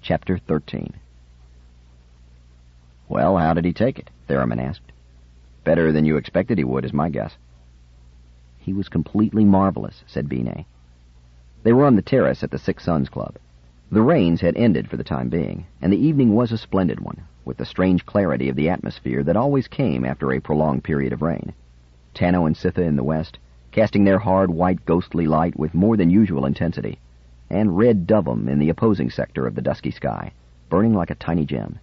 Chapter 13. "Well, how did he take it?" Theremin asked. "Better than you expected he would, is my guess." "He was completely marvelous," said Binet. They were on the terrace at the Six Suns Club. The rains had ended for the time being, and the evening was a splendid one, with the strange clarity of the atmosphere that always came after a prolonged period of rain. Tanno and Sitha in the west, casting their hard, white, ghostly light with more than usual intensity, and red Dovum in the opposing sector of the dusky sky, burning like a tiny gem.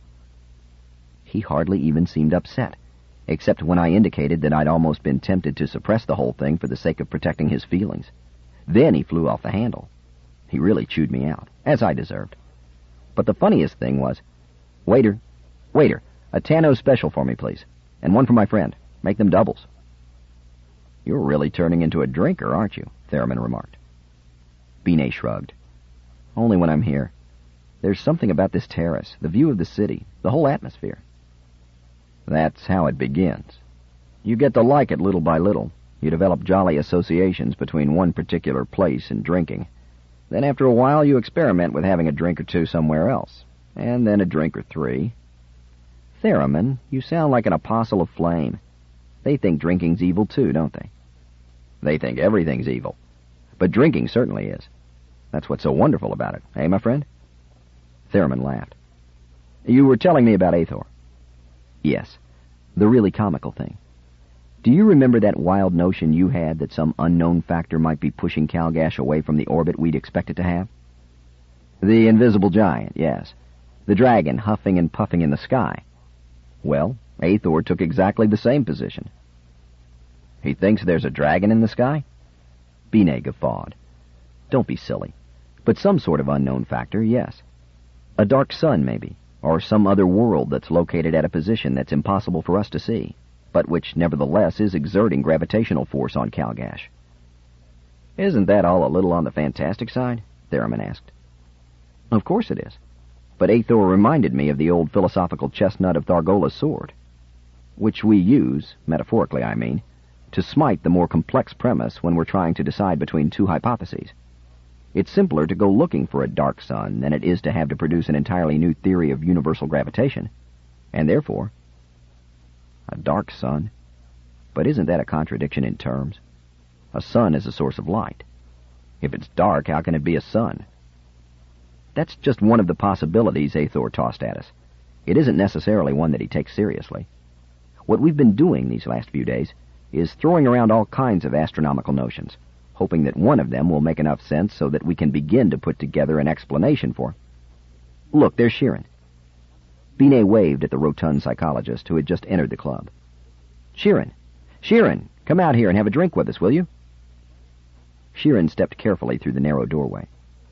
He hardly even seemed upset, except when I indicated that I'd almost been tempted to suppress the whole thing for the sake of protecting his feelings. Then he flew off the handle. He really chewed me out, as I deserved. But the funniest thing was, Waiter, a Tanno special for me, please, and one for my friend. Make them doubles." "You're really turning into a drinker, aren't you?" Theremin remarked. Binet shrugged. "Only when I'm here. There's something about this terrace, the view of the city, the whole atmosphere." "That's how it begins. You get to like it little by little. You develop jolly associations between one particular place and drinking. Then after a while you experiment with having a drink or two somewhere else, and then a drink or three." "Theremin, you sound like an apostle of flame. They think drinking's evil too, don't they?" "They think everything's evil. But drinking certainly is. That's what's so wonderful about it, eh, my friend?" Theremin laughed. "You were telling me about Aethor." "Yes, the really comical thing. Do you remember that wild notion you had that some unknown factor might be pushing Calgash away from the orbit we'd expect it to have?" "The invisible giant, yes. The dragon huffing and puffing in the sky. Well, Aethor took exactly the same position." "He thinks there's a dragon in the sky?" Binet guffawed. "Don't be silly. But some sort of unknown factor, yes. A dark sun, maybe, or some other world that's located at a position that's impossible for us to see, but which nevertheless is exerting gravitational force on Calgash." "Isn't that all a little on the fantastic side?" Theremin asked. "Of course it is. But Aethor reminded me of the old philosophical chestnut of Thargola's sword, which we use, metaphorically I mean, to smite the more complex premise when we're trying to decide between two hypotheses. It's simpler to go looking for a dark sun than it is to have to produce an entirely new theory of universal gravitation, and therefore—" "A dark sun? But isn't that a contradiction in terms? A sun is a source of light. If it's dark, how can it be a sun?" "That's just one of the possibilities Aethor tossed at us. It isn't necessarily one that he takes seriously. What we've been doing these last few days is throwing around all kinds of astronomical notions, hoping that one of them will make enough sense so that we can begin to put together an explanation for. Look, there's Sheeran." Binet waved at the rotund psychologist who had just entered the club. Sheeran, come out here and have a drink with us, will you?" Sheeran stepped carefully through the narrow doorway.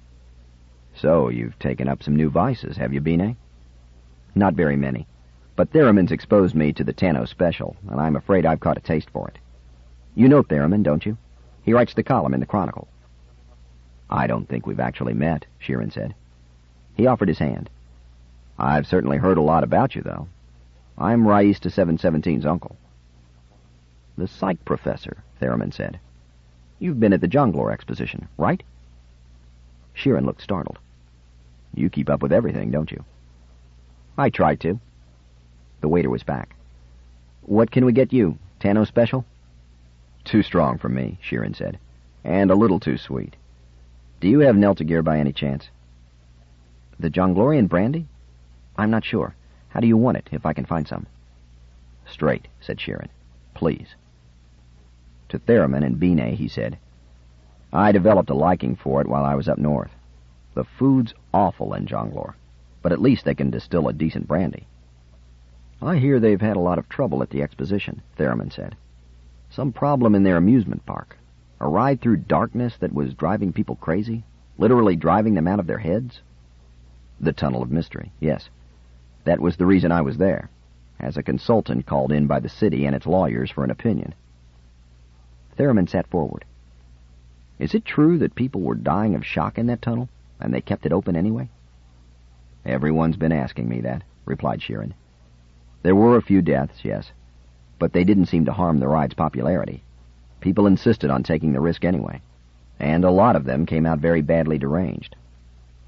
"So, you've taken up some new vices, have you, Binet?" "Not very many. But Theremin's exposed me to the Tanno special, and I'm afraid I've caught a taste for it. You know Theremin, don't you? He writes the column in the Chronicle." "I don't think we've actually met," Sheeran said. He offered his hand. "I've certainly heard a lot about you, though. I'm Rais to 717's uncle." "The psych professor," Theremin said. "You've been at the Jonglor exposition, right?" Sheeran looked startled. "You keep up with everything, don't you?" "I try to." The waiter was back. "What can we get you? Tanno special?" "Too strong for me," Sheeran said, "and a little too sweet. Do you have Neltigir by any chance?" "The Jonglorian brandy? I'm not sure. How do you want it, if I can find some?" "Straight," said Sheeran. "Please." To Theremin and Binet he said, "I developed a liking for it while I was up north. The food's awful in Jonglor, but at least they can distill a decent brandy." "I hear they've had a lot of trouble at the exposition," Theremin said. "Some problem in their amusement park. A ride through darkness that was driving people crazy, literally driving them out of their heads." "The Tunnel of Mystery, yes. That was the reason I was there, as a consultant called in by the city and its lawyers for an opinion." Theremin sat forward. "Is it true that people were dying of shock in that tunnel, and they kept it open anyway?" "Everyone's been asking me that," replied Sheeran. "There were a few deaths, yes, but they didn't seem to harm the ride's popularity. People insisted on taking the risk anyway, and a lot of them came out very badly deranged.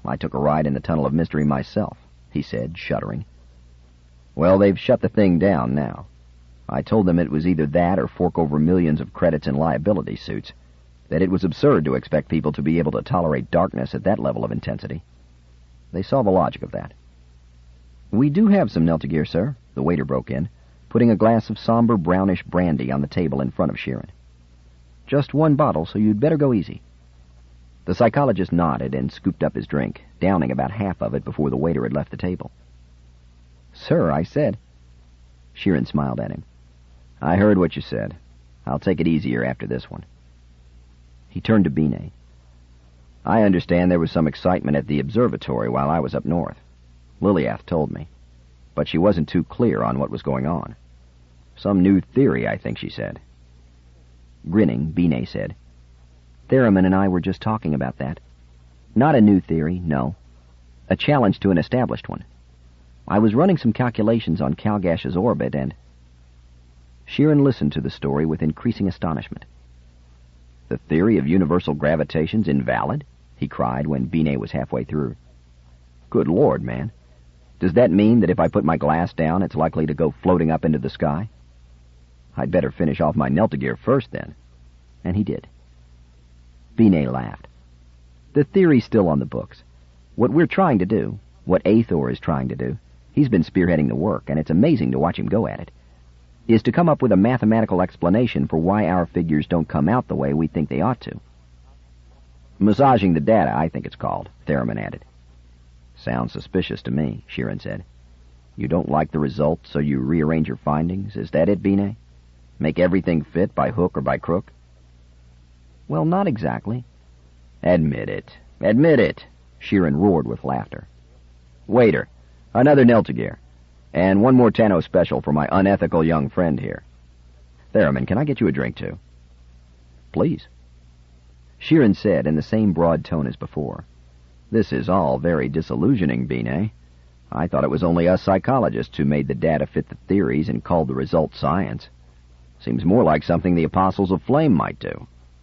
I took a ride in the Tunnel of Mystery myself, he said, shuddering. Well, they've shut the thing down now. I told them it was either that or fork over millions of credits in liability suits, that it was absurd to expect people to be able to tolerate darkness at that level of intensity. They saw the logic of that. We do have some Neltigir, sir, the waiter broke in, putting a glass of somber brownish brandy on the table in front of Sheeran. Just one bottle, so you'd better go easy. The psychologist nodded and scooped up his drink, downing about half of it before the waiter had left the table. Sir, I said. Sheeran smiled at him. I heard what you said. I'll take it easier after this one. He turned to Binet. I understand there was some excitement at the observatory while I was up north. Liliath told me. But she wasn't too clear on what was going on. Some new theory, I think she said. Grinning, Binet said, Theremin and I were just talking about that. Not a new theory, no. A challenge to an established one. I was running some calculations on Calgash's orbit and... Sheeran listened to the story with increasing astonishment. The theory of universal gravitation's invalid? He cried when Binet was halfway through. Good Lord, man. Does that mean that if I put my glass down, it's likely to go floating up into the sky? I'd better finish off my Neltigir first, then. And he did. Binet laughed. The theory's still on the books. What we're trying to do, what Aethor is trying to do, he's been spearheading the work, and it's amazing to watch him go at it, is to come up with a mathematical explanation for why our figures don't come out the way we think they ought to. Massaging the data, I think it's called, Theremin added. Sounds suspicious to me, Sheeran said. You don't like the result, so you rearrange your findings? Is that it, Binet? Make everything fit by hook or by crook? Well, not exactly. Admit it. Admit it, Sheeran roared with laughter. Waiter, another Neltigir. And one more Tano special for my unethical young friend here. Theremin, can I get you a drink, too? Please. Sheeran said in the same broad tone as before. This is all very disillusioning, Binet. I thought it was only us psychologists who made the data fit the theories and called the result science. Seems more like something the Apostles of Flame might do.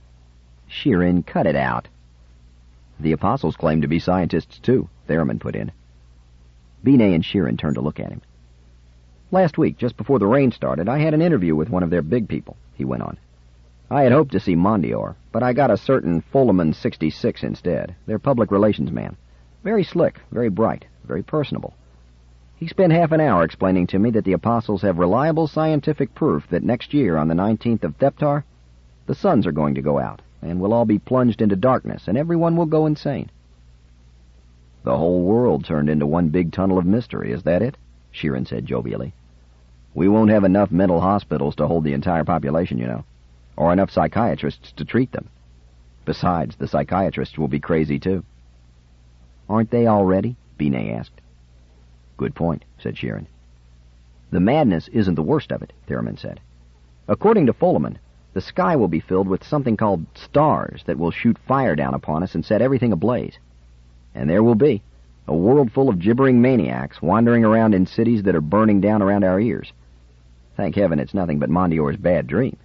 Sheeran, cut it out. The Apostles claim to be scientists, too, Theremin put in. Binet and Sheeran turned to look at him. Last week, just before the rain started, I had an interview with one of their big people, he went on. I had hoped to see Mondior, but I got a certain Foleman 66 instead, their public relations man. Very slick, very bright, very personable. He spent half an hour explaining to me that the Apostles have reliable scientific proof that next year, on the 19th of Theptar, the suns are going to go out, and we'll all be plunged into darkness, and everyone will go insane. The whole world turned into one big tunnel of mystery, is that it? Sheeran said jovially. We won't have enough mental hospitals to hold the entire population, you know, or enough psychiatrists to treat them. Besides, the psychiatrists will be crazy, too. Aren't they already? Binet asked. Good point, said Sheeran. The madness isn't the worst of it, Theremin said. According to Foleman, the sky will be filled with something called stars that will shoot fire down upon us and set everything ablaze. And there will be a world full of gibbering maniacs wandering around in cities that are burning down around our ears. Thank heaven it's nothing but Mondior's bad dream.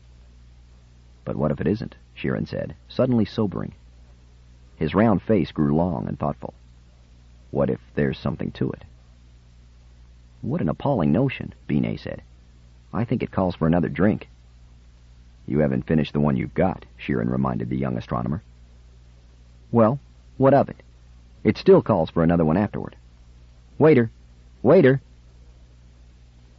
But what if it isn't? Sheeran said, suddenly sobering. His round face grew long and thoughtful. What if there's something to it? What an appalling notion, Binet said. I think it calls for another drink. You haven't finished the one you've got, Sheeran reminded the young astronomer. Well, what of it? It still calls for another one afterward. Waiter! Waiter!